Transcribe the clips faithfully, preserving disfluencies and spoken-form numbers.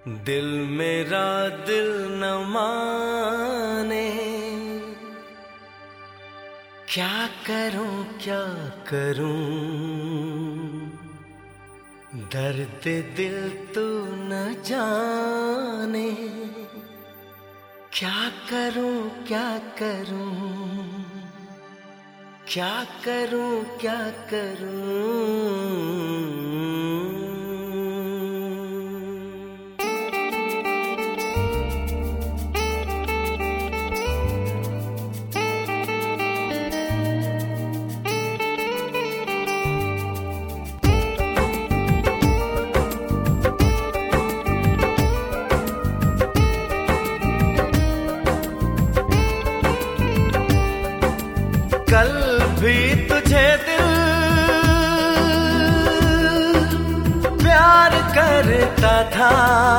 दिल मेरा दिल न माने, क्या करूं क्या करूं, दर्द दिल तू न जाने, क्या करूं क्या करूं, क्या करूं क्या करूं। कल भी तुझे दिल प्यार करता था,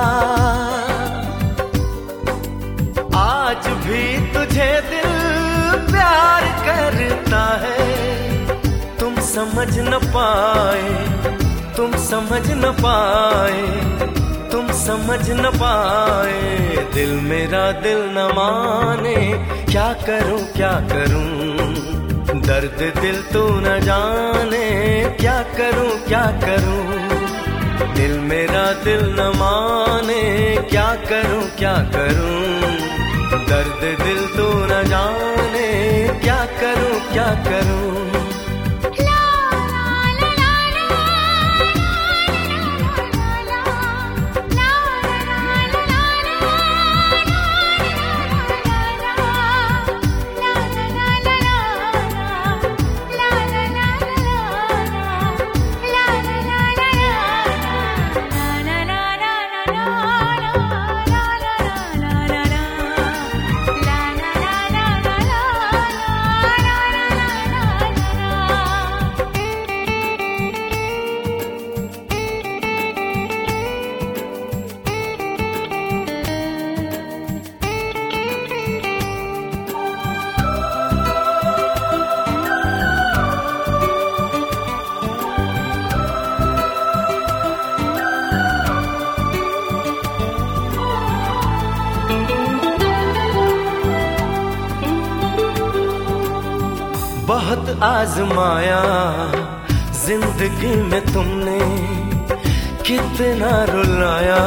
आज भी तुझे दिल प्यार करता है। तुम समझ न पाए, तुम समझ न पाए, तुम समझ न पाए, दिल मेरा दिल न माने, क्या करूं क्या करूं, दर्द दिल तू न जाने, क्या करूं क्या करूं, दिल मेरा दिल न माने, क्या करूं क्या करूं, दर्द दिल तू न जाने, क्या करूं क्या करूं। बहुत आजमाया जिंदगी में तुमने, कितना रुलाया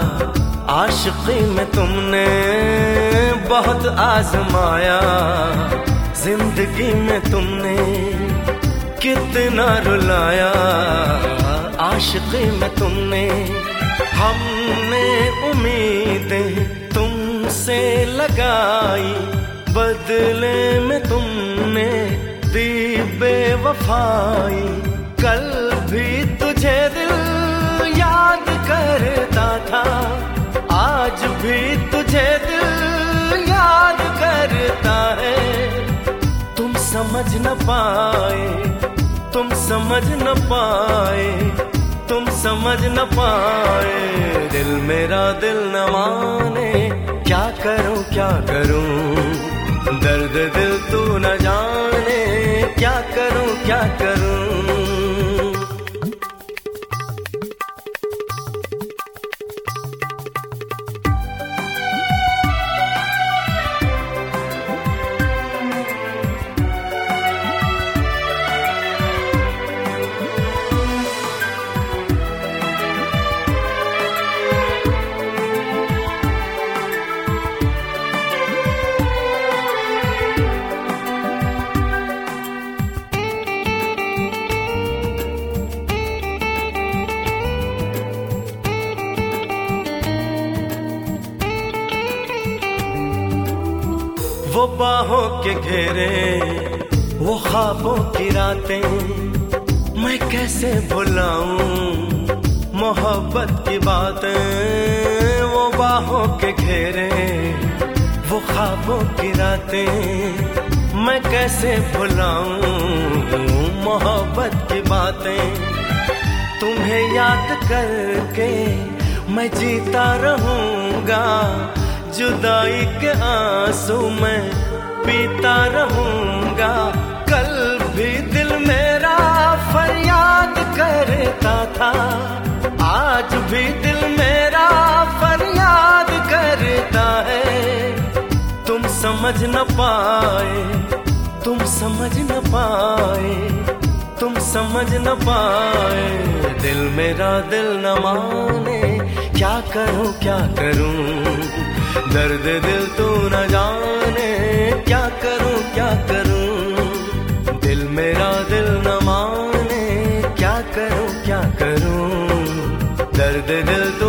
आशिकी में तुमने। बहुत आजमाया जिंदगी में तुमने, कितना रुलाया आशिकी में तुमने। हमने उम्मीदें तुमसे लगाई, बदले में तुमने दी बेवफाई। कल भी तुझे दिल याद करता था, आज भी तुझे दिल याद करता है। तुम समझ न पाए, तुम समझ न पाए, तुम समझ न पाए, दिल मेरा दिल न माने, क्या करूं क्या करूं, दर्द दिल तू न जाने, क्या करूं क्या करूं। वो बाहों के घेरे, वो ख्वाबों की रातें, मैं कैसे भुलाऊं मोहब्बत की बातें। वो बाहों के घेरे, वो ख्वाबों की रातें, मैं कैसे भुलाऊं मोहब्बत की बातें। तुम्हें याद करके मैं जीता रहूंगा, जुदाई के आंसू मैं पीता रहूंगा। कल भी दिल मेरा फरियाद करता था, आज भी दिल मेरा फरियाद समझ न पाए, तुम समझ न पाए, तुम समझ न पाए। दिल मेरा दिल न माने, क्या करूं क्या करूं, दर्द दिल तू न जाने, क्या करूं क्या करूं। दिल मेरा दिल न माने, क्या करूं क्या करूं, दर्द दिल